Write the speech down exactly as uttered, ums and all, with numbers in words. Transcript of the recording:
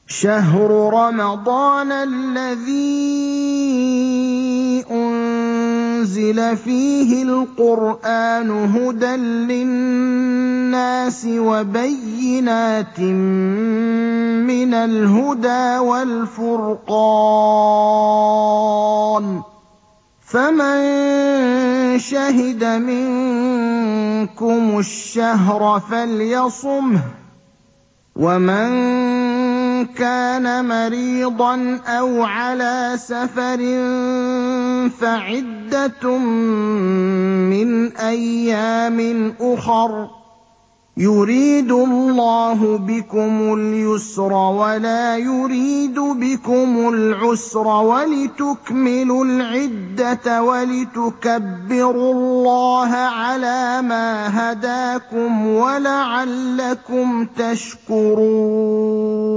شَهْرُ رَمَضَانَ الَّذِي أُنزِلَ فِيهِ الْقُرْآنُ هُدًى لِّلنَّاسِ وَبَيِّنَاتٍ مِّنَ الْهُدَىٰ وَالْفُرْقَانِ ۚ فَمَن شَهِدَ مِنكُمُ الشَّهْرَ فَلْيَصُمْهُ ۖ وَمَن كَانَ مَرِيضًا أَوْ عَلَىٰ سَفَرٍ فَعِدَّةٌ مِّنْ أَيَّامٍ أُخَرَ ۗ يُرِيدُ اللَّهُ بِكُمُ الْيُسْرَ وَلَا يُرِيدُ بِكُمُ الْعُسْرَ وَلِتُكْمِلُوا الْعِدَّةَ وَلِتُكَبِّرُوا اللَّهَ عَلَىٰ مَا هَدَاكُمْ وَلَعَلَّكُمْ تَشْكُرُونَ